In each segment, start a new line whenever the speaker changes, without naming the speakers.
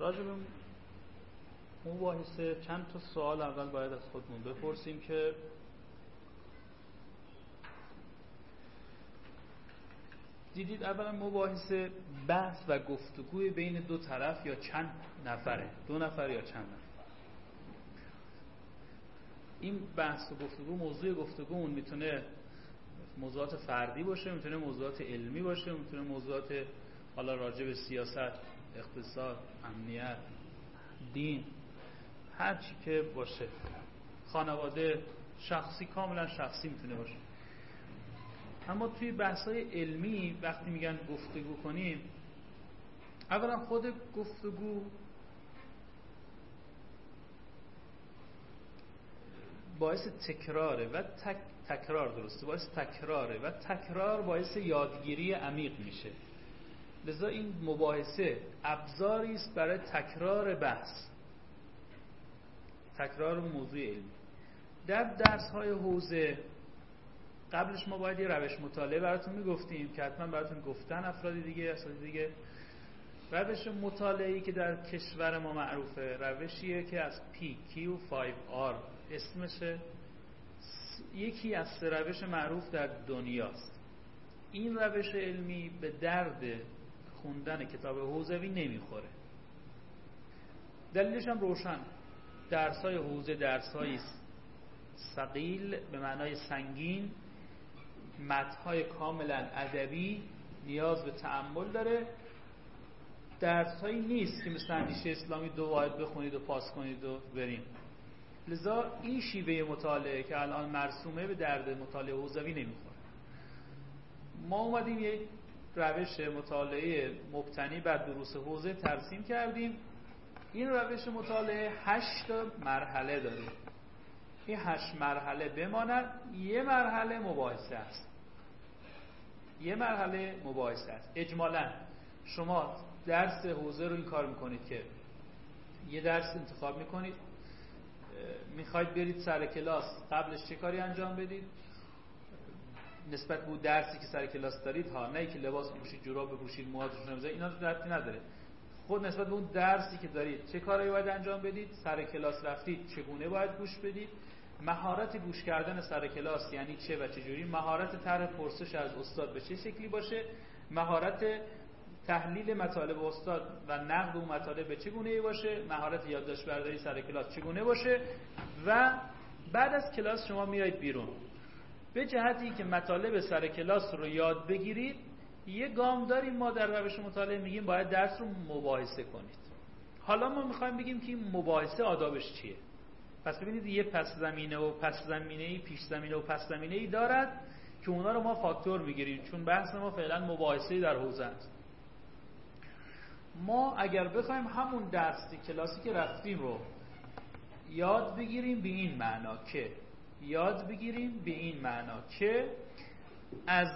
راجع به مباحثه چند تا سوال اول باید از خودمون بپرسیم که دیدید اولا مباحثه بحث و گفتگوی بین دو طرف یا چند نفره، دو نفر یا چند نفر. این بحث و گفتگو، موضوع گفتگومون میتونه موضوعات فردی باشه، میتونه موضوعات علمی باشه، میتونه موضوعات حالا راجع به سیاست، اقتصاد، امنیت، دین، هر چی که باشه، خانواده، شخصی، کاملا شخصی میتونه باشه. اما توی بحث‌های علمی وقتی میگن گفتگو کنیم، اولا خود گفتگو باعث تکراره و تکرار درسته، باعث تکراره و تکرار باعث یادگیری عمیق میشه. لذا این مباحثه ابزاری است برای تکرار بحث، تکرار موضوع علمی. در درس‌های حوزه قبلش ما باید یه روش مطالعه براتون میگفتیم که حتما براتون گفتن افرادی دیگه، اساتید دیگه. روش مطالعه‌ای که در کشور ما معروفه روشیه که از PQ5R اسمشه، یکی از سه روش معروف در دنیاست. این روش علمی به درد خوندن کتاب حوزوی نمیخوره. دلیلش هم روشن. درس‌های حوزه درس‌های ثقیل به معنای سنگین، متن‌های کاملا ادبی، نیاز به تأمل داره. درس‌هایی نیست که مثل اندیشه اسلامی 2 واحد بخونید و پاس کنید و بریم. لذا این شیوه مطالعه که الان مرسومه به درد مطالعه حوزوی نمیخوره. ما اومدیم یک روش مطالعه مبتنی بر دروس حوزه ترسیم کردیم. این روش مطالعه 8 مرحله داره. این 8 مرحله بماند، یه مرحله مباحثه است. یه مرحله مباحثه است. اجمالاً شما درس حوزه رو این کار میکنید که یه درس انتخاب میکنید، میخواید برید سر کلاس، قبلش چه کاری انجام بدید نسبت به درسی که سر کلاس دارید ها، نه که لباس بپوشید، جوراب بپوشید، موهاتون رو بزنید، اینا ربطی نداره. خود نسبت به اون درسی که دارید چه کاری باید انجام بدید، سر کلاس رفتید چگونه باید گوش بدید، مهارت گوش کردن سر کلاس یعنی چه و چه جوری، مهارت طرح پرسش از استاد به چه شکلی باشه، مهارت تحلیل مطالب استاد و نقد اون مطالب به چه گونه‌ای باشه، مهارت یادداشت برداری سر کلاس چگونه باشه. و بعد از کلاس شما میایید بیرون، به جهتی که مطالب سر کلاس رو یاد بگیرید. یه گام داریم ما در روش مطالعه، میگیم باید درس رو مباحثه کنید. حالا ما میخوایم بگیم که این مباحثه آدابش چیه. پس ببینید یه پس زمینه و پس زمینه‌ای، پیش زمینه و پس زمینه‌ای دارد که اونا رو ما فاکتور میگیریم، چون بحث ما فعلا مباحثه‌ای در حوزه است. ما اگر بخوایم همون درس کلاسی که رفتیم رو یاد بگیریم به این معنا که از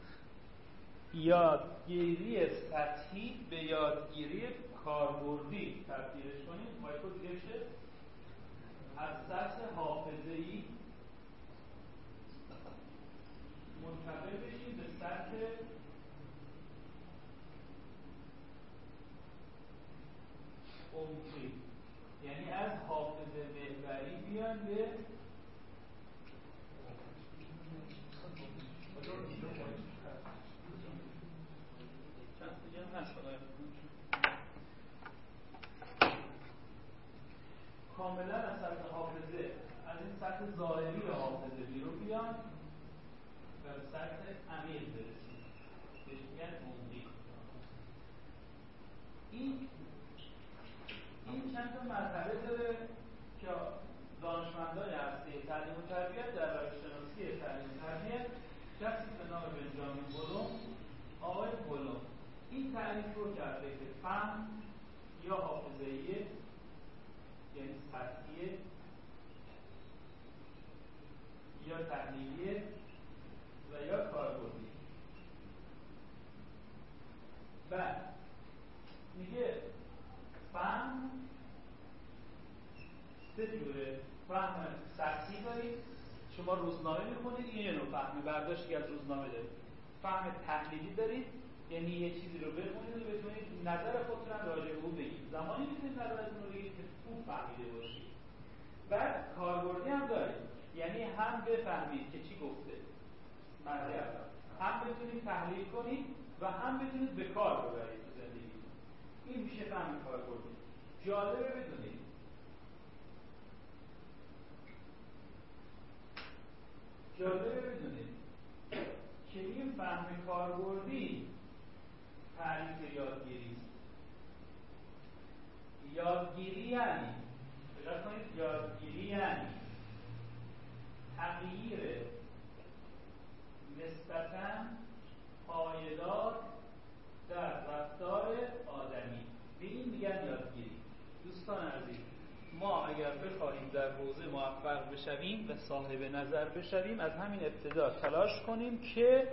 یادگیری سطحی به یادگیری کاربردی تبدیلش کنیم، باید دیگه شه از سطح حافظه‌ای منتقل بشیم به سطح عمقی، یعنی از حافظه محوری بیان به کاملا از سطح حافظه، از این سطح ظاهری حافظه بیرون بیان و به سطح عمیق برسیم، بهش میگن عمقی. این چند تا مرحله داره که دانشمندان هسته تعلیم و تربیت در روش شناسی تعلیم و تربیت، کسی به نام بنجامین بلوم، آقای بلوم، این تعریف رو کرده که فهم یا حافظه‌ایه، یعنی سطحیه، یا تحلیلیه و یا کاربردی. و میگه فهم 3 جوره. فهم سطحی دارید، شما روزنامه میخونید، این نوع فهمی برداشتی از روزنامه دارید. فهم تحلیلی دارید، یعنی یه چیزی رو بخونید و بتونید نظر خودتون هم راجع به اون بگید. زمانی میتونید نظرتون رو بگید که خوب فهمیده باشید. بعد کاربردی هم دارید، یعنی هم بفهمید که چی گفته مرحله اول، هم بتونید تحلیل کنید و هم بتونید به کار ببرید تو زندگی. این میشه فهم کاربردی. جالبه بدونید که این فهم کاربردی تعریف یادگیری است. یادگیری یعنی دقت کنید، یادگیری یعنی تغییر نسبتاً پایدار در رفتار آدمی. به این میگن یادگیری. دوستان عزیز، ما اگر بخواهیم در حوزه موفق بشویم و صاحب نظر بشویم، از همین ابتدا تلاش کنیم که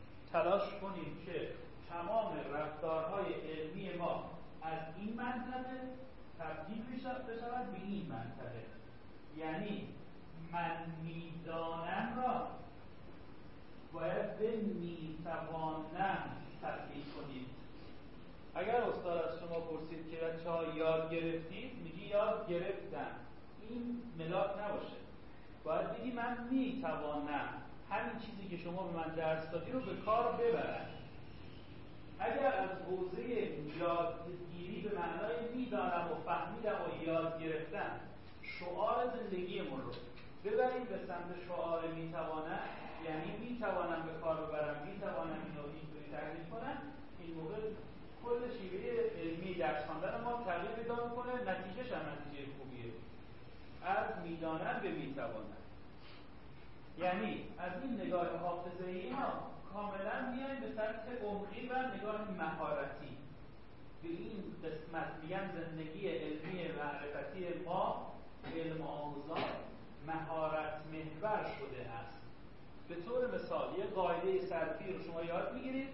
تمام رفتارهای علمی ما از این منطقه تبدیل بشود به این منطقه. یعنی من میدانم را باید به میتوانم تبدیل کنید. اگر استاد از شما پرسید که بچه‌ها یاد گرفتید، میگی یاد گرفتم. این ملاک نباشه. باید بگی من میتوانم همین چیزی که شما به من درس دادی رو به کار ببرم. اگر از حوزه یادگیری به معنای میدانم و فهمیدم و یاد گرفتم شعار زندگیمون رو ببریم به سمت شعار میتوانم، یعنی میتوانم به کار ببرم، میتوانم اینو اینطوری تحلیل کنم، این موقع کل شیوه علمی درس خواندن ما تغییر پیدا میکنه، نتیجهش هم نتیجه خوبیه. از میدانم به میتوانم، یعنی از این نگاه حافظه‌ای ما کاملا میایم به سطح عمقی و نگاه مهارتی. به این قسمت میگن زندگی علمی معرفتی ما علم آموزان مهارت محور شده است. به طور مثال یه قاعده صرفی رو شما یاد میگیرید.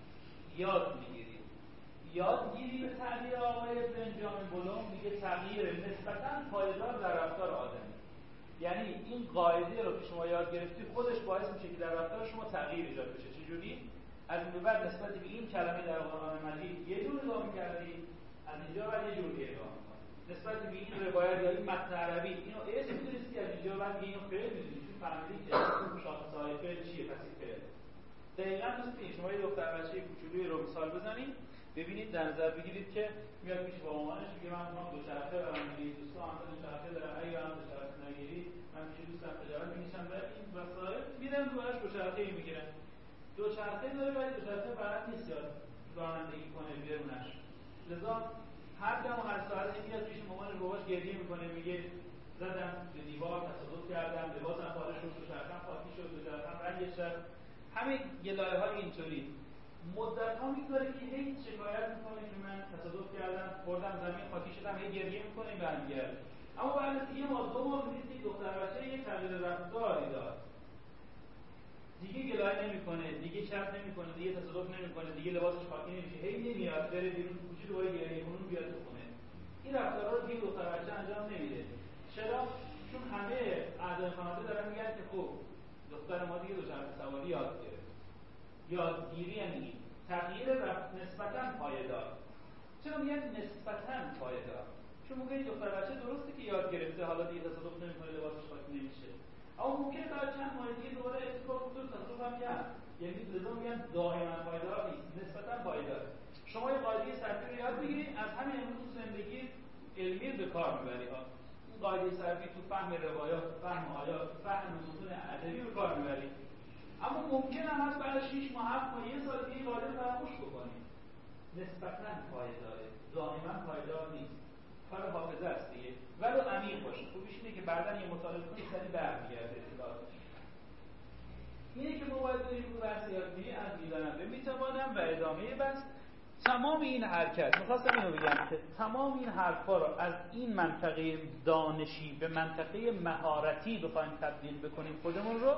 یادگیری به تعبیر آقای بنجامین بلوم میگه تغییر نسبتاً پایدار در رفتار آدمی. یعنی این قاعده رو که شما یاد گرفتید خودش باعث میشه که در رفتار شما تغییر ایجاد بشه. چجوری؟ از این بعد نسبت به این کلمه در قرآن مجید یه جور نگاه می‌کردید، از اینجا بعد یه جور نگاه می‌کنید. نسبت به این روایت یا این متن عربی اینو اسم می‌دونید که از اینجا بعد اینو فعل می‌دونید، چون فهمیدید که شاخص‌های فعل چیه، پس این فعل. دقیقاً مثل شما یه دختر بچه کوچولویی رو مثال بزنید، ببینید در نظر بگیرید که میاد پیش با مامانش میگه من میخوام دوچرخه برام بگیری، دوستان هم دوچرخه دارن، اگه هم دوچرخه نگیری من پیش دوستم تجارت می‌نشم و این وسایل میرن روش دوچرخه میگیرن. دوچرخه داره ولی دوچرخه بلد نیست یاد رانندگی کنه بیرونش. لذا هر دم و هر ساعت میاد پیش مامانش باباش گریه میکنه، میگه زدم به دیوار، تصادف کردم، لباسم پاره شد، دوچرخه‌ام خاکی شد، دوچرخه‌ام رنگش رفت. همین گلایه‌های اینطوری مدت‌ها می‌گذره که هیچ شکایت می‌کنه که من تصادف کردم، خوردم زمین خاکی شدم، هی گریه می‌کنه برمیگرده. اما بعد از 1 ماه 2 ماه می‌بینید دختر بچه یه تغییر رفتاری داره. دیگه گلایه نمی‌کنه، دیگه چرت نمی‌کنه، دیگه تصادف نمی‌کنه، دیگه لباسش خاکی نمیشه، هی نمیاد بره بیرون کوچه دوباره گریه کنه بیاد تو خونه. این رفتارا رو دیگه دختر بچه انجام نمیده. چرا؟ چون همه اعضای خانواده دارن میگن که خب دختر ما دیگه دوچرخه سواری یاد گرفت. یادگیری یعنی تغییر نسبتاً پایدار. چرا میگن نسبتاً پایدار؟ چون موقعی دختر بچه درسته که یاد گرفته، حالا دیگه تصادف نمی‌کنه، لباسش خاکی نمیشه، اما ممکنه بعد چند ماه دیگه دوباره اتفاق افتاد تصادف هم کرد. یعنی لزوم میگن دائما پایدار نیست، نسبتاً پایدار. شما یه قاعده صرفی رو یاد بگیرید، از همین امروز زندگی علمی به کار می‌برید. این قاعده صرفی تو فهم روایات، فهم آیات، فهم متون ادبی به کار می‌برید. اما ممکن است بعد از 6 ماه 7 ماه 1 سال دیگه قاعده رو فراموش بکنید. نسبتاً پایداره، دائما پایدار نیست. کار حافظه است دیگه، ولی عمیق باشه. خوبیش اینه که بعداً یه مطالعه کنید سری برمیگرده اطلاعاتش. اینه که ما باید بریم رو بحث یادگیری از میدانم به میتوانم و ادامه بحث. تمام این حرکت، میخواستم اینو بگم که تمام این حرفا رو از این منطقه دانشی به منطقه مهارتی بخوایم تبدیل بکنیم خودمون رو،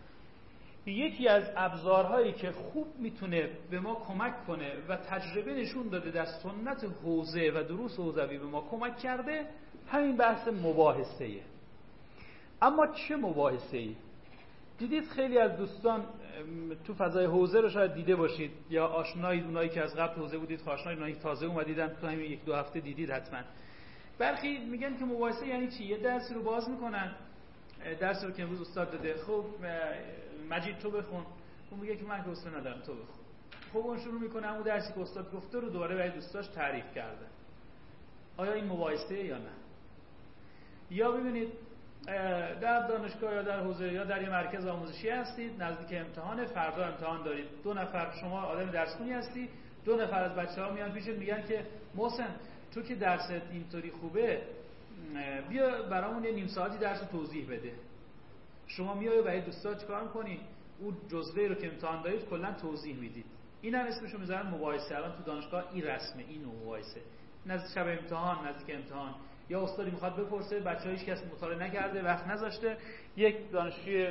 یکی از ابزارهایی که خوب میتونه به ما کمک کنه و تجربه نشون داده در سنت حوزه و دروس حوزوی به ما کمک کرده، همین بحث مباحثه‌ایه. اما چه مباحثه‌ای؟ دیدید خیلی از دوستان تو فضای حوزه رو شاید دیده باشید یا آشنایید، اونایی که از قبل حوزه بودید آشنایید، اونایی که تازه اومدیدن تو همین یک دو هفته دیدید حتما. برخی میگن که مباحثه یعنی چی؟ یه درسی رو باز میکنن، درسی رو که امروز استاد داده، خب مجید تو بخون، اون میگه که من که استاد ندارم تو بخون. خب اون شروع میکنه همون درسی که استاد گفته رو دوباره برای دوستاش تعریف کرده. آیا این مباحثه یا نه؟ یا ببینید در دانشگاه یا در حوزه یا در یه مرکز آموزشی هستید، نزدیک امتحان، فردا امتحان دارید، 2 نفر شما آدم درسخونی هستی، 2 نفر از بچه‌ها میان پیشت میگن که محسن تو که درست اینطوری خوبه بیا برامون یه نیم ساعتی درس توضیح بده. شما میای برای دوستا چیکار می‌کنی؟ اون جزوه رو که امتحان دارید کلا توضیح میدید. این هم اسمشو میذارن مباحثه. الان تو دانشگاه این رسمه، این مباحثه. نزدیک شب امتحان، نزدیک امتحان یا استادی میخواد بپرسه، بچه‌ها هیچ کس مطالعه نکرده، وقت نذاشته، یک دانشجوی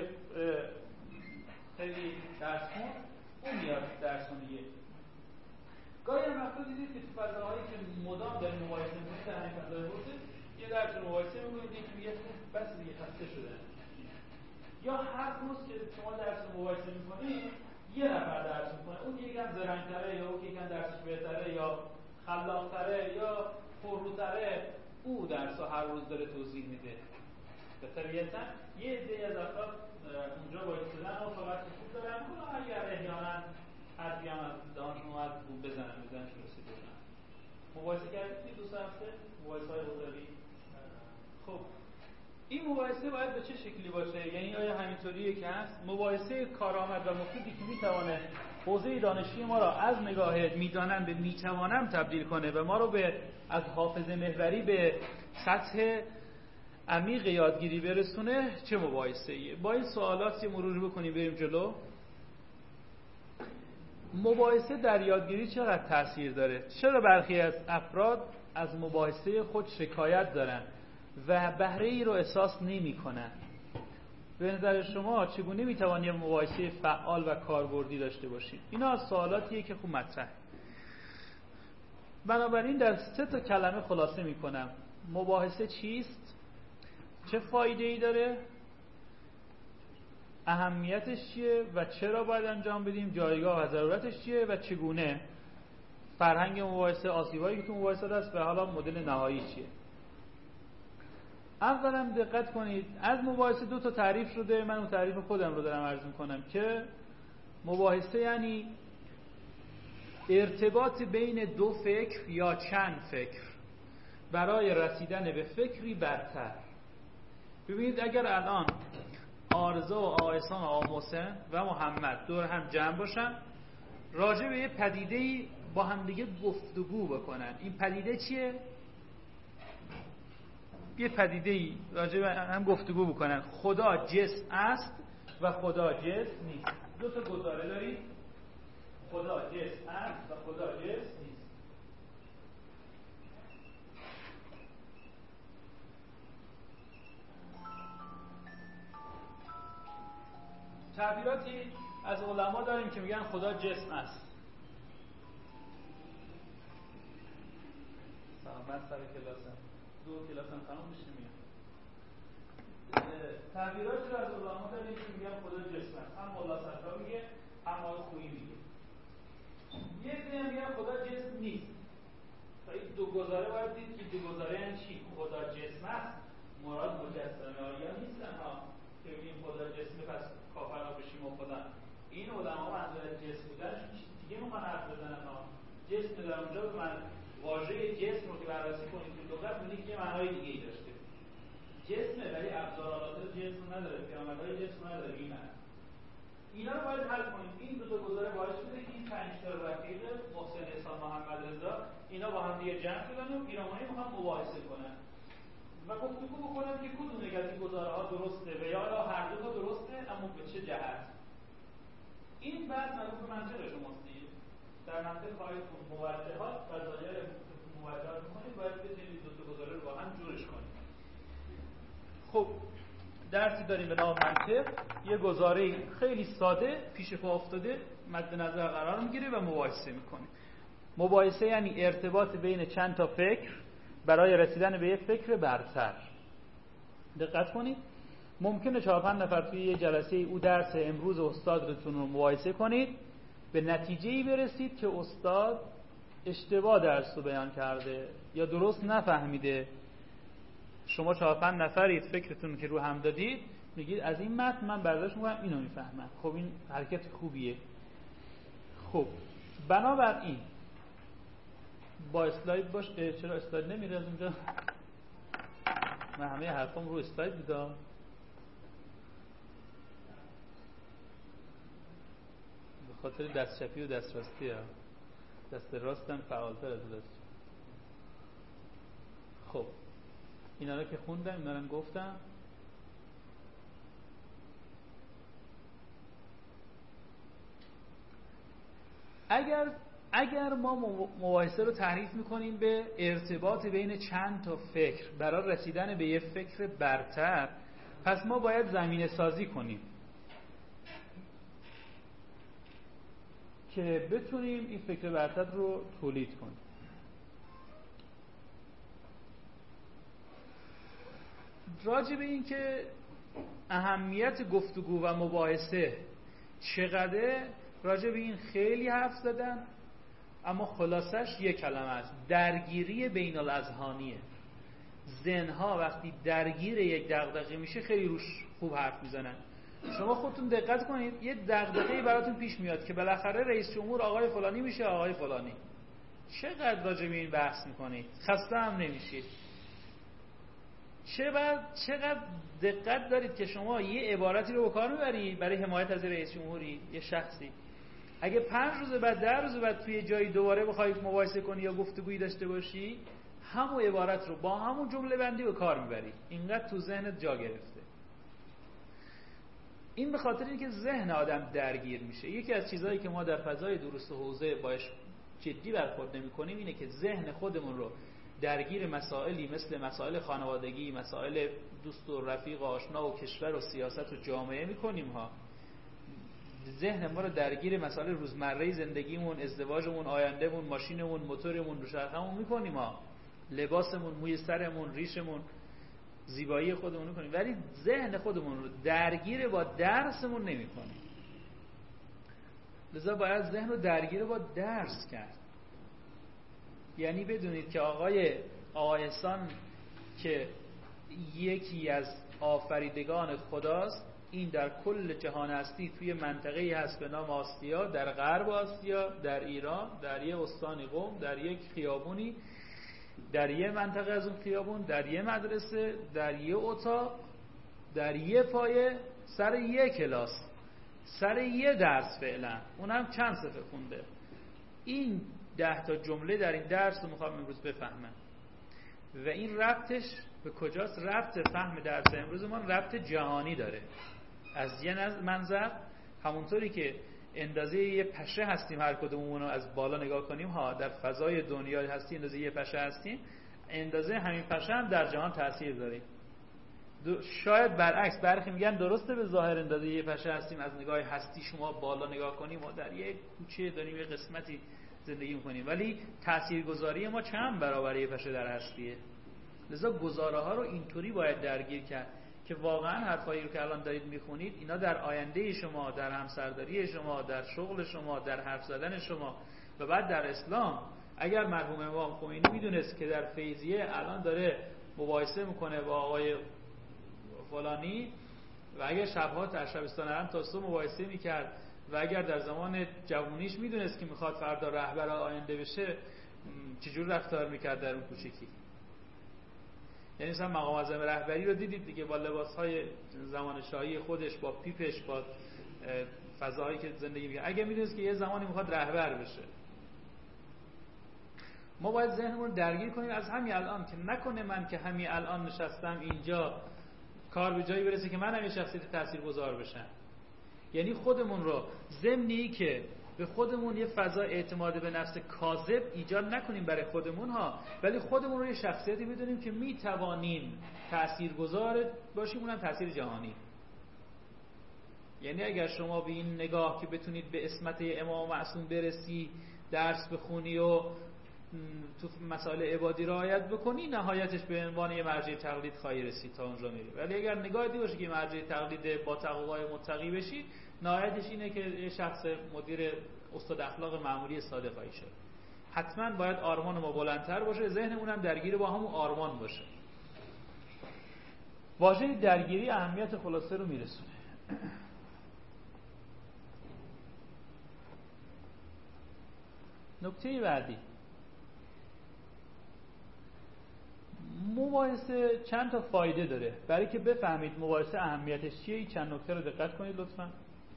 خیلی درسخون اون میاد درسخونیه. گاهی هم وقتا دیدید که تو فضاهایی که مدام داریم مباحثه می‌کنیم، در همین فضای حوزه یه درس رو مباحثه می‌کنید، یکی میگه بس دیگه خسته شدن. یا هر روز که شما درس رو مباحثه می‌کنید یه نفر درس می‌کنه، اون یکم زرنگ‌تره یا اون یکم درسش بهتره یا خلاق‌تره یا پرروتره، او درس رو هر روز داره توضیح میده. به طبیعتا یه عده از افراد اونجا باید شدن و فقط خوب دارن کنن، اگر احیانا حرفی هم از دانشون اومد بزنن چون رسید بزنن. مباحثه کردید 2 هفته مباحثه های حوزوی. خب این مباحثه باید به چه شکلی باشه؟ یعنی آیا همینطوریه که هست؟ مباحثه کارآمد و مفیدی که میتونه حوزه دانشی ما را از نگاه میدانم به میتوانم تبدیل کنه و ما رو به از حافظه محوری به سطح عمیق یادگیری برسونه، چه مباحثه‌ایه؟ با این سوالات مروری بکنیم بریم جلو. مباحثه در یادگیری چقدر تاثیر داره؟ چرا برخی از افراد از مباحثه خود شکایت دارن و بهره ای رو احساس نمی کنن؟ به نظر شما چگونه میتوان یه مباحثه فعال و کاربردی داشته باشید؟ اینا از سوالاتیه که خوب مطرحه. بنابراین در 3 کلمه خلاصه میکنم: مباحثه چیست؟ چه فایده ای داره؟ اهمیتش چیه و چرا باید انجام بدیم؟ جایگاه و ضرورتش چیه و چگونه؟ فرهنگ مباحثه، آسیبایی که تو مباحثه هست و حالا مدل نهایی چیه؟ اولا دقت کنید، از مباحثه 2 تعریف شده، من اون تعریف خودم رو دارم عرض میکنم که مباحثه یعنی ارتباط بین 2 فکر یا چند فکر برای رسیدن به فکری برتر. ببینید اگر الان آرزو و آقایسان و آقا محسن و محمد دور هم جمع باشن، راجع به یه پدیده‌ای با هم دیگه گفتگو بکنن، این پدیده چیه؟ یه پدیده‌ای راجع به هم گفتگو بکنن. خدا جسم است و خدا جسم نیست. 2 گزاره دارید: خدا جسم است و خدا جسم نیست. تعبیراتی از علما داریم که میگن خدا جسم است. من سر کلاسم 2 کلاسم تمام میشه میاد. تعبیراتی رو از علما داریم که میگن خدا جسم است. هم مولا صدرا میگه، هم آقای خویی میگه. یه دیگه میگن خدا جسم نیست. و این 2 گزاره باید دید که 2 گزاره یعنی چی؟ خدا جسم است، مراد مجسمه آیا نیستن ها که بگیم خدا جسمه پس کافر بشیم و خدا. این علما منظور جسم بودنش دیگه میخوان حرف بزنن ها. جسم در اونجا به من واژه جسم رو که بررسی کنید تو لغت می‌بینید که معنای دیگه‌ای داشته. جسمه ولی ابزارالات جسم نداره، پیامدهای جسم نداره. اینا رو باید حل کنیم. این 2 گزاره باعث شده که این 5 تا رفیق محسن احسان محمد رضا اینا با هم دیگه جمع شدن و پیرامونی میخوان مباحثه کنن و گفتگو بکنن که کدوم یک از این گزاره‌ها درسته و یا هر 2 تا درسته، اما به چه جهت. این بحث مربوط به منطق شماست دیگه. در منطق خواهید موجهات و ظاهر موجهات می‌کنید، باید بتونید 2 تا گزاره رو با هم جورش کنید. خب درسی داریم به نام منطق، یه گزاره خیلی ساده پیش پا افتاده مد نظر قرار میگیره و مباحثه میکنه. مباحثه یعنی ارتباط بین چند تا فکر برای رسیدن به یک فکر برتر. دقت کنید، ممکنه 4-5 نفر توی یه جلسه او درس امروز استادتون رو مقایسه کنید، به نتیجه‌ای برسید که استاد اشتباه درس رو بیان کرده یا درست نفهمیده. شما 4-5 نفرید فکرتون که رو هم دادید، میگید از این متن من برداشت می‌کنم اینو میفهمم. خب این حرکت خوبیه. خب بنابراین با اسلاید باش. چرا اسلاید نمیره از اونجا؟ من همه حرفام رو اسلاید دیدم. به خاطر دست چپی و دست راستی ها. دست راستم فعالتر از دست. خب اینا رو که خوندم، اینا رو گفتم. اگر ما مباحثه رو تعریف میکنیم به ارتباط بین چند تا فکر برای رسیدن به یه فکر برتر، پس ما باید زمینه سازی کنیم که بتونیم این فکر برتر رو تولید کنیم. راجع به این که اهمیت گفتگو و مباحثه چقدره، راجع به این خیلی حرف زدن، اما خلاصش یک کلمه است: درگیری بین الاذهانیه. ذهن‌ها وقتی درگیر یک دغدغه میشه خیلی روش خوب حرف میزنن. شما خودتون دقت کنید، یه دغدغه‌ای براتون پیش میاد که بالاخره رئیس جمهور آقای فلانی میشه، آقای فلانی. چقدر راجع به این بحث میکنید؟ خسته هم نمیشید؟ چقدر دقت دارید که شما یه عبارتی رو به کار میبری برای حمایت از رئیس جمهوری یه شخصی، اگه 5 روز بعد 10 روز بعد توی جایی دوباره بخواید مباحثه کنی یا گفتگویی داشته باشی، همون عبارت رو با همون جمله بندی به کار میبری. اینقدر تو ذهنت جا گرفته. این به خاطر اینکه ذهن آدم درگیر میشه. یکی از چیزهایی که ما در فضای دروس و حوزه باش جدی برخورد نمی‌کنیم اینه که ذهن خودمون رو درگیر مسائلی مثل مسائل خانوادگی، مسائل دوست و رفیق و آشنا و کشور و سیاست و جامعه می‌کنیم ها. ذهن ما رو درگیر مسائل روزمره زندگیمون، ازدواجمون، آیندهمون، ماشینمون، موتورمون، دوچرخه‌مون می‌کنیم ها. لباسمون، موی سرمون، ریشمون، زیبایی خودمون می‌کنیم، ولی ذهن خودمون رو درگیر با درسمون نمی‌کنیم. لذا باید ذهن رو درگیر با درس کرد. یعنی بدونید که آقای احسان که یکی از آفریدگان خداست، این در کل جهان هستی توی منطقه‌ای هست به نام آسیا، در غرب آسیا، در ایران، در یه استان قم، در یک خیابونی، در یه منطقه از اون خیابون، در یه مدرسه، در یه اتاق، در یه پایه، سر یه کلاس، سر یه درس، فعلا اونم چند صفحه خونده. این 10 تا جمله در این درس رو میخوام امروز بفهمم و این ربطش به کجاست؟ ربط فهم درس امروز ما ربط جهانی داره. از یه منظر همونطوری که اندازه یه پشه هستیم، هر کدوممون رو از بالا نگاه کنیم ها، در فضای دنیا هستی اندازه یه پشه هستیم، اندازه همین پشه هم در جهان تاثیر داره. شاید برعکس، برخی میگن درسته به ظاهر اندازه یه پشه هستیم، از نگاه هستی شما بالا نگاه کنیم ما در یه کوچه داریم یه قسمتی زندگی میکنیم، ولی تاثیرگذاری ما چند برابر یه پشه در هستیه. لذا گزاره ها رو اینطوری باید درگیر کرد که واقعا حرفایی رو که الان دارید میخونید اینا در آینده شما، در همسرداری شما، در شغل شما، در حرف زدن شما و بعد در اسلام. اگر مرحوم امام خمینی میدونست که در فیضیه الان داره مباحثه میکنه با آقای فلانی و اگر شبها در شبستان حرم تا صبح مباحثه میکرد و اگر در زمان جوونیش میدونست که میخواد فردا رهبر آینده بشه، چجور رفتار میکرد در اون کوچیکی؟ یعنی مثلا مقام اعظم رهبری رو دیدید دیگه، با لباسهای زمان شاهی خودش، با پیپش، با فضاهایی که زندگی میکنه. اگه میدونست که یه زمانی میخواد رهبر بشه، ما باید ذهنمون رو درگیر کنیم از همین الان، که نکنه من که همین الان نشستم اینجا کار به جایی برسه که من هم یه شخصیت تاثیرگذار بشم. یعنی خودمون رو ضمنی که به خودمون یه فضا اعتماد به نفس کاذب ایجاد نکنیم برای خودمون ها، ولی خودمون رو یه شخصیتی بدونیم که میتوانیم تاثیرگذار باشیم، اونم تاثیر جهانی. یعنی اگر شما به این نگاه که بتونید به عصمت امام معصوم برسی، درس بخونی و تو مسائل عبادی رعایت بکنی، نهایتش به عنوان یه مرجع تقلید خواهی رسید، تا اونجا میری. ولی اگر نگاهی باشه که مرجع تقلید با تقوای متقی بشی، نهایتش اینه که یه شخص مدیر استاد اخلاق معمولی ساده خواهی شد. حتما باید آرمان ما بلندتر باشه، ذهنمون هم درگیر با همون آرمان باشه. واژه درگیری اهمیت خلاصه رو میرسونه. نکته بعدی، مباحثه چند تا فایده داره. برای که بفهمید مباحثه اهمیتش چیه، این چند نکته رو دقت کنید لطفا.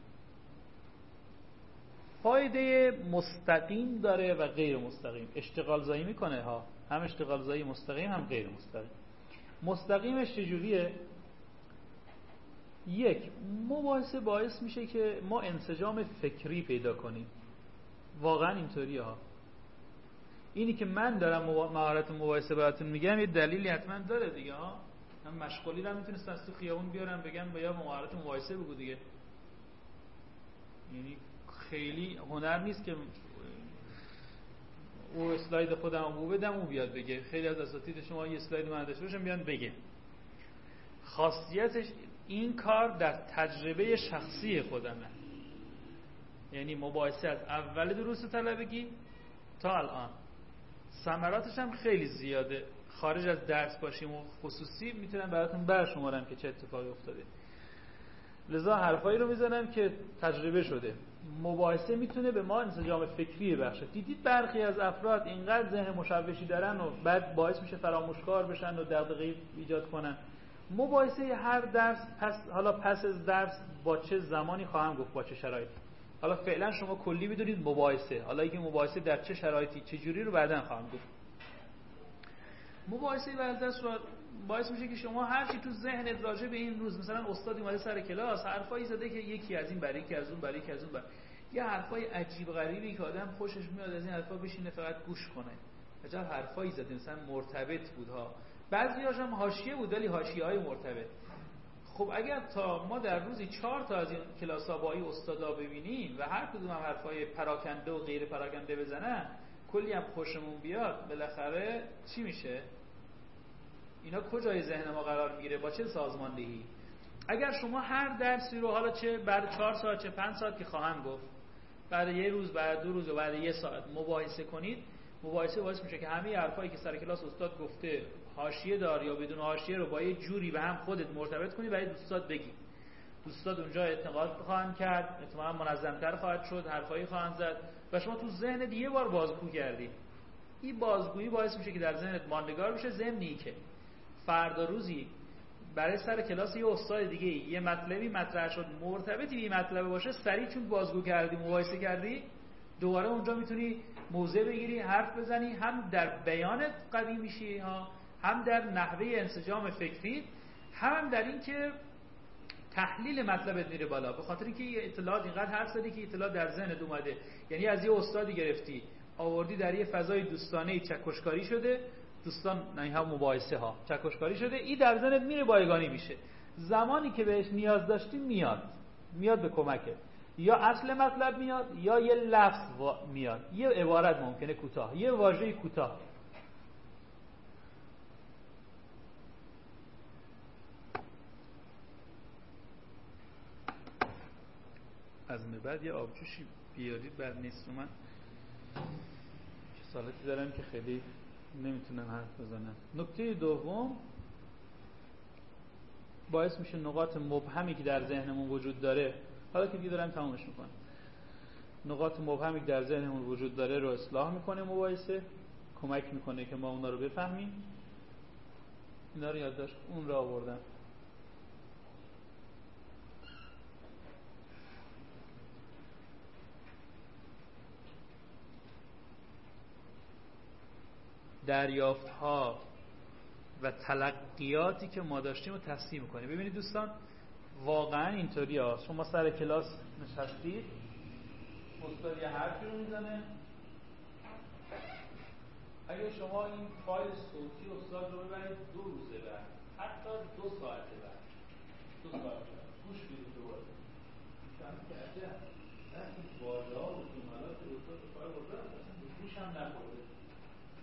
فایده مستقیم داره و غیر مستقیم. اشتغال زایی میکنه ها، هم اشتغال زایی مستقیم هم غیر مستقیم. مستقیمش چجوریه؟ یک، مباحثه باعث میشه که ما انسجام فکری پیدا کنیم. واقعا اینطوریه ها. اینی که من دارم مهارت مباحثه براتون میگم یه دلیلی حتما داره دیگه ها. من مشغولی رو میتونستم از تو خیابون بیارم بگم یا مهارت مباحثه بگو دیگه. یعنی خیلی هنر نیست که او اسلاید خودم رو بدم او بیاد بگه. خیلی از اساتید شما یه اسلاید من داشته باشم بیان بگه. خاصیتش این کار در تجربه شخصی خودمه. یعنی مباحثه از اول دروس طلبگی تا الان ثمراتش هم خیلی زیاده. خارج از درس باشیم و خصوصی میتونم براتون برشمارم که چه اتفاقی افتاده. لذا حرفایی رو میزنم که تجربه شده. مباحثه میتونه به ما انسجام فکری بخشه. دیدید برخی از افراد اینقدر ذهن مشوشی دارن و بعد باعث میشه فراموشکار بشن و دغدغه ایجاد کنن. مباحثه هر درس پس از درس با چه زمانی خواهم گفت، با چه شرایطی. حالا فعلا شما کلی بدونید مباحثه. حالا اینکه مباحثه در چه شرایطی چه جوری رو بعداً خواهم گفت. مباحثه بعد از باعث میشه که شما هر چی تو ذهنت راجع به این روز، مثلا استادی اومده سر کلاس حرفایی زده که یکی از این برای یکی از اون برای یکی از اون یه حرفای عجیب غریبی که آدم خوشش میاد از این حرفا بشینه فقط گوش کنه. عجب حرفایی زده، مثلا مرتبط بود ها. بعضی‌هاش هم حاشیه بود ولی حاشیه‌های مرتبط. خب اگر تا ما در روزی 4 تا از این کلاس‌ها با این استادا ببینیم و هر کدوم هم حرفای پراکنده و غیر پراکنده بزنن، کلی هم خوشمون بیاد، بالاخره چی میشه؟ اینا کجای ذهن ما قرار میگیره؟ با چه سازماندهی؟ اگر شما هر درسی رو حالا چه بعد 4 ساعت چه 5 ساعت که خواهم گفت، بعد یه روز بعد 2 روز و بعد یه ساعت مباحثه کنید، مباحثه باعث میشه که همه حرفایی که سر کلاس استاد گفته حاشیه دار یا بدون حاشیه رو با یه جوری به هم خودت مرتبط کنی برای دوستات بگی. دوستات اونجا اعتقاد خواهند کرد، احتمالاً منظم‌تر خواهد شد، حرفایی خواهند زد و شما تو ذهن یه بار بازگو کردی. این بازگویی باعث میشه که در ذهنت ماندگار بشه. ضمنی که فردا روزی برای سر کلاس یه استاد دیگه یه مطلبی مطرح شد مرتبطی به این مطلب باشه، سریع چون بازگو کردی، مباحثه کردی، دوباره اونجا میتونی موضع بگیری، حرف بزنی، هم در بیانت قوی میشی ها، هم در نحوه انسجام فکری، هم در این که تحلیل مطلبت میره بالا. به خاطر اینکه یه اطلاعات اینقدر حرف زدی که اطلاع در ذهنت اومده. یعنی از یه استادی گرفتی آوردی در یه فضای دوستانه چکشکاری شده، دوستان نه هم مباحثه ها چکشکاری شده، این در ذهنت میره بایگانی میشه. زمانی که بهش نیاز داشتی میاد به کمکت. یا اصل مطلب میاد یا یه لفظ میاد، یه عبارت ممکنه کوتاه، یه واژه کوتاه. از بعد یه آبجوشی بیارید بعد نیست. من کسالتی دارم که خیلی نمیتونم حرف بزنم. نکته دوم، باعث میشه نقاط مبهمی که در ذهنمون وجود داره، حالا که دیگه دارم تمامش میکنم، نقاط مبهمی که در ذهنمون وجود داره رو اصلاح میکنه. مباحثه کمک میکنه که ما اونا رو بفهمیم. اینا رو یادداشت اون رو آوردم. دریافت ها و تلقیاتی که ما داشتیم رو تصحیح میکنیم. ببینید دوستان، واقعا اینطوری ها. شما سر کلاس نشستید، استاد یه حرفی رو میزنه، اگه شما این فایل صوتی استاد رو ببرید 2 روزه بعد، حتی 2 ساعته بعد، 2 ساعت گوش بدید دوباره، میفهمید که عجب این واژه‌ها و جملات استاد رو فایل بردن، اصلا به گوش هم نخورده.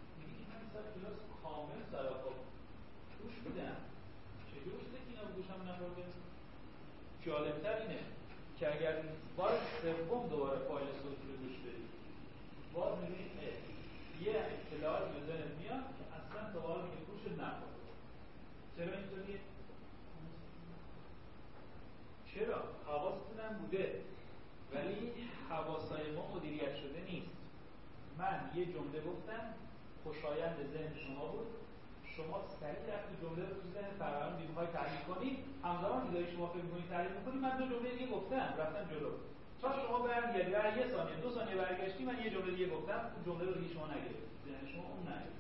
سر کلاس کامل سراپا گوش میدم. چجور شده که اینا گوشم نخورده؟ جالبتر اینه که اگر بار سوم دوباره فایل صوتی رو گوش بدید باز میبینید یه اطلاعات به ذهنت میاد که اصلا تا حالا که گوشت نخورده. چرا اینطوریه؟ چرا؟ حواستون هم بوده ولی حواسای ما مدیریت شده نیست. من یه جمله گفتم خوشایند ذهن شما بود، شما سریع رفتی جمله رو تو ذهن فرآیند میخوای تعریف کنید، همزمان که داری شما فکر می‌کنید تعریف می‌کنید من دو جمله دیگه گفتم رفتم جلو تا شما برگردید بعد یه ثانیه دو ثانیه برگشتی من یه جمله دیگه گفتم اون جمله رو دیگه شما نگرفتید، ذهن شما اون نگرفت.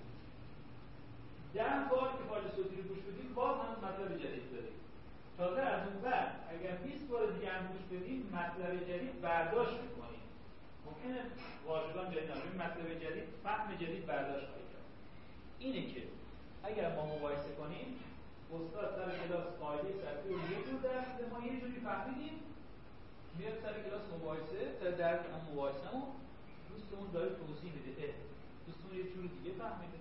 10 بار که فایل صوتی رو گوش بدید باز هم مطلب جدید دارید. تازه از اون بعد اگر 20 بار دیگه هم گوش بدید مطلب جدید برداشت می‌کنید. ممکنه واژگان جدید نشه، مطلب جدید فهم جدید برداشت خواهید کرد. اینه که اگر ما مقایسه کنیم استاد سر کلاس قاعده سطحی رو یه جور درس میده ما یه جوری فهمیدیم، میاد سر کلاس مقایسه سر درس هم مقایسه‌مون دوستمون داره توضیح میده دوستمون یه جور دیگه فهمیده.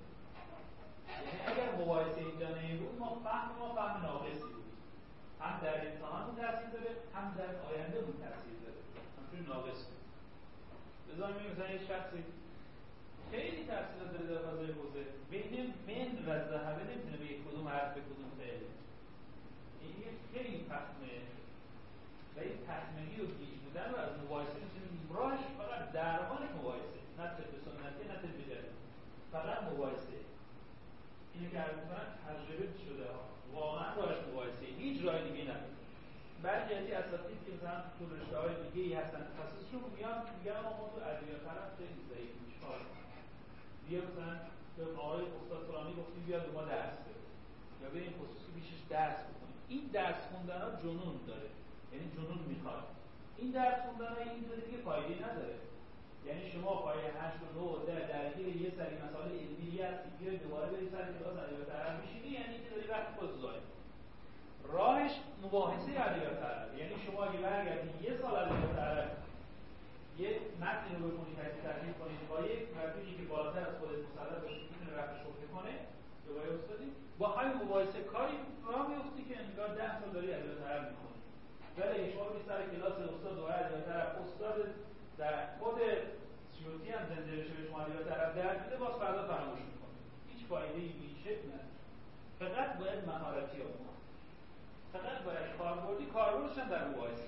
یعنی اگر مقایسه اینجا نمی‌بود ما فهم ناقصی بود، هم در امتحانمون تاثیر داره هم در آیندهمون تاثیر داره، همچنین ناقص بود. بذاریم مثلا یه شخصی خیلی تاثیرات داره در فضای حوزه بین من و ذهبه نمیتونه به یک کدوم حرف به کدوم فعله. این خیلی پخمه و این پخمگی و گیج بودن رو از مقایسه میتونیم راهش فقط درمان مقایسه، نه طب سنتی نه طب جدید، فقط مقایسه. اینو که عرض می‌کنم تجربه شده ها، واقعا راهش مقایسه، هیچ راه دیگه نداره. بعضی از اساتید که مثلا تو رشته‌های دیگه‌ای هستن تخصصشون میگن ما تو ادبیات طرف خیلی ضعیفیم چیکار کنیم؟ بیا مثلا به آقای استاد فلانی گفتیم بیاد ما درس بده یا بریم خصوصی پیشش درس بکنیم. این درس خوندن ها جنون داره، یعنی جنون میخواد. این درس خوندن ها اینطوری دیگه فایده نداره. یعنی شما پایه 8 و 9 و 10 درگیر یه سری مسائل علمی هستی بیاید دوباره برید سر کلاس ادبیات عربی بشینی، یعنی که داری وقت خودت ضایع. راهش مباحثه ادبیات عربی، یعنی شما اگه برگردید یه سال ادبیات عربی یه متن رو بخونید تحلیل کنید با یک مفهومی که بالاتر از خودت مسلط باشه میتونه رفع شبهه کنه به وای استادی با همین مباحثه کاری راه میفتی که انگار 10 سال داری ادبیات عربی می‌خونی. ولی شما برید سر کلاس استاد دوره ادبیات عربی استاد در خود سیوطی هم زنده بشه به شما ادبیات عربی درس بده باز فردا فراموش می‌کنه. هیچ فایده‌ای میشه نه. فقط باید مهارتی آموزش. فقط باید کاربردش هم در مقایسه.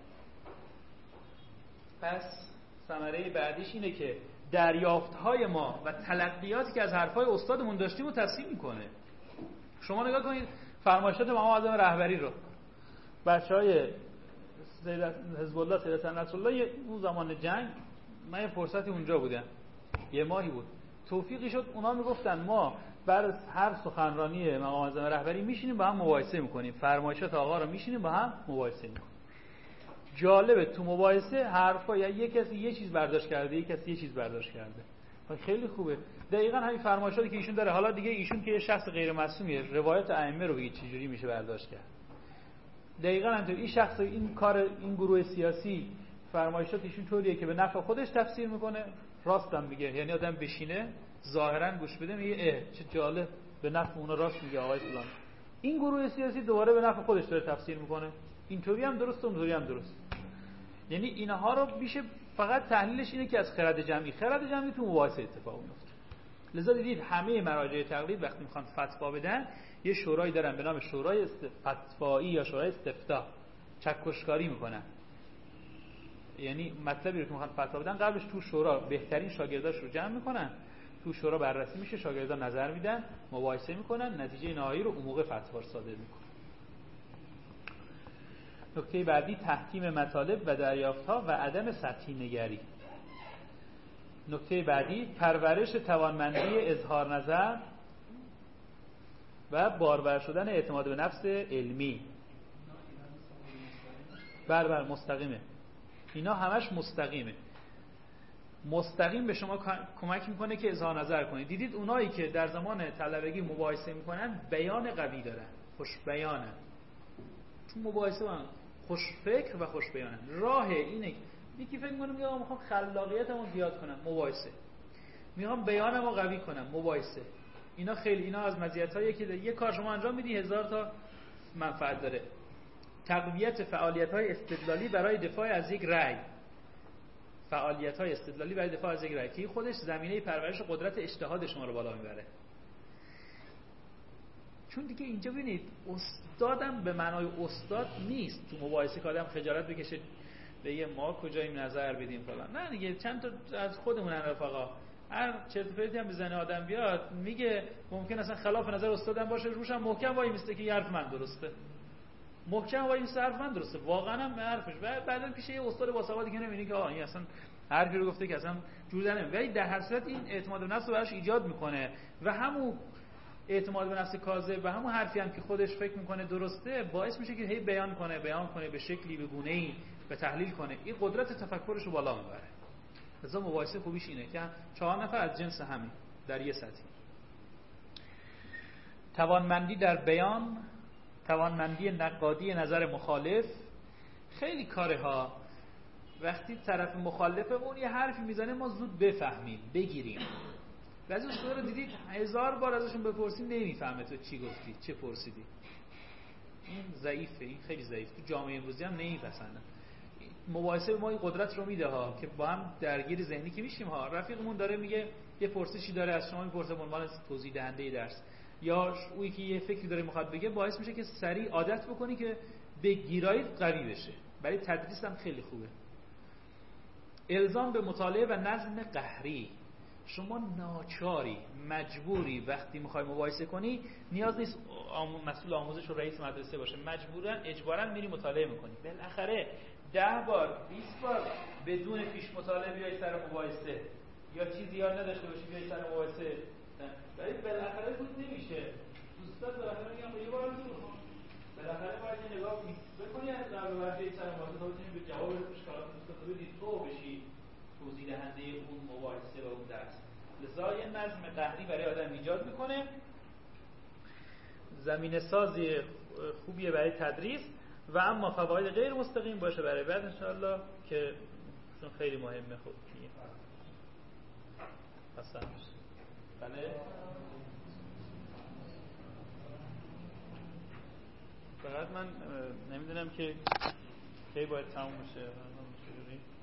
پس ثمره بعدیش اینه که دریافت‌های ما و تلقیاتی که از حرفای استادمون داشتیم رو تصحیح میکنه. شما نگاه کنید فرمایشات امام اعظم رهبری رو بچهای حزب الله سید نصرالله اون زمان جنگ من یه فرصتی اونجا بودم یه ماهی بود توفیقی شد اونا میگفتن ما بر هر سخنرانی امام اعظم رهبری میشینیم با هم مقایسه میکنیم فرمایشات آقا رو میشینیم با هم مقایسه میکنیم. جالبه تو مباحثه حرفا یا یک کسی یه چیز برداشت کرده یک کسی یه چیز برداشت کرده خیلی خوبه. دقیقاً همین فرمایشاتی که ایشون داره حالا دیگه ایشون که یه شخص غیر معصومیه روایت ائمه رو بگید چجوری میشه برداشت کرد. دقیقاً همینطور این شخص این کار این گروه سیاسی فرمایشات ایشون طوریه که به نفع خودش تفسیر میکنه راستم میگه یعنی آدم بشینه ظاهراً گوش بده میگه چه جالب به نفع اون راست میگه آقای فلان. این گروه سیاسی دوباره به نفع خودش داره تفسیر میکنه اینطوری هم درست اونطوری هم درست. یعنی اینها رو میشه فقط تحلیلش اینه که از خرد جمعی تو مباحثه اتفاق میفته. لذا دیدید همه مراجع تقلید وقتی میخوان فتوا بدن یه شورایی دارن به نام شورای فتوایی یا شورای استفتاء چکشکاری میکنن. یعنی مطلبی رو که میخوان فتوا بدن قبلش تو شورا بهترین شاگرداش رو جمع میکنن تو شورا بررسی میشه شاگردان نظر میدن مباحثه میکنن نتیجه نهایی رو اون موقع فتوا صادر میکنن. نکته بعدی تحکیم مطالب و دریافت‌ها و عدم سطحی نگری. نکته بعدی پرورش توانمندی اظهار نظر و بارور شدن اعتماد به نفس علمی. بر مستقیمه. اینا همش مستقیمه. مستقیم به شما کمک میکنه که اظهار نظر کنید. دیدید اونایی که در زمان طلبگی مباحثه میکنن بیان قوی دارن، خوش بیانن. چون مباحثه با خوش فکر و خوش بیانن. راه اینه یکی فکر میکنه میگه میخوام خلاقیتمو زیاد کنم مباحثه. میخوام بیانمو قوی کنم مباحثه. اینا از مزیت‌هایی که یه کار شما انجام میدی 1000 تا منفعت داره. تقویت فعالیت‌های استدلالی برای دفاع از یک رأی. فعالیت‌های استدلالی برای دفاع از یک رأی که خودش زمینه پرورش قدرت اجتهاد شما رو بالا میبره. چون دیگه اینجا ببینید استادم به معنای استاد نیست تو مباحثه که آدم خجالت بکشه بگه ما کجاییم نظر بدیم فلان. نه دیگه چند تا از خودمون رفقا هر چرت و پرتی هم بزنه آدم بیاد میگه ممکن اصلا خلاف نظر استادم باشه روشم محکم وای میسته که حرف من درسته. محکم وای میسته حرف من درسته. واقعا هم حرفش. بعدن پیش یه استاد باسوادی که نمیبینی که این اصلا حرفی رو گفته که اصلا جور در نمیاد. ولی در هر صورت این اعتماد به نفس رو براش ایجاد میکنه و همون اعتماد به نفس کاذب و همون حرفی هم که خودش فکر میکنه درسته باعث میشه که هی بیان کنه به شکلی به گونه‌ای به تحلیل کنه. این قدرت تفکرش رو بالا میبره. لذا مباحثه خوبیش اینه که 4 نفر از جنس همین در یه سطحی. توانمندی در بیان، توانمندی نقادی نظر مخالف. خیلی کاره ها وقتی طرف مخالفمون یه حرفی میزنه ما زود بفهمیم بگیریم. بعضی استادا رو دیدید 1000 بار ازشون بپرسید نمیفهمه تو چی گفتی چه پرسیدی. این ضعیفه، این خیلی ضعیف. تو جامعه امروزی هم نمیپسندن. مباحثه به ما این قدرت رو میده ها که با هم درگیر ذهنی که میشیم ها. رفیقمون داره میگه یه پرسشی داره از شما میپرسه به عنوان توضیح دهنده درس، یا اویی که یه فکری داره میخواد بگه، باعث میشه که سریع عادت بکنی که به گیراییت قوی بشه. برای تدریس هم خیلی خوبه. الزام به مطالعه و نظم قهری. شما ناچاری مجبوری وقتی میخوای مباحثه کنی، نیاز نیست مسئول آموزش و رئیس مدرسه باشه، مجبوراً اجباراً میری مطالعه میکنی. بالاخره 10 بار 20 بار بدون پیش مطالعه بیای سر مباحثه یا چیزی یاد نداشته باشی بیای سر مباحثه، ولی بالاخره بود نمیشه. دوستان بالاخره میگم یه بار بالاخره باید یه نگاه بکنی از در برای سر مباحثه تا بتونی به جواب اشکالات دوستان بدی تو بشی توضیح دهنده اون مباحثه و اون درس. لذا یه نظم قهری برای آدم ایجاد میکنه. زمینه سازی خوبیه برای تدریس و اما فواید غیر مستقیم باشه برای بعد انشاءالله که چون خیلی مهمه. خب حسن بله فقط من نمیدونم که کی باید تموم بشه.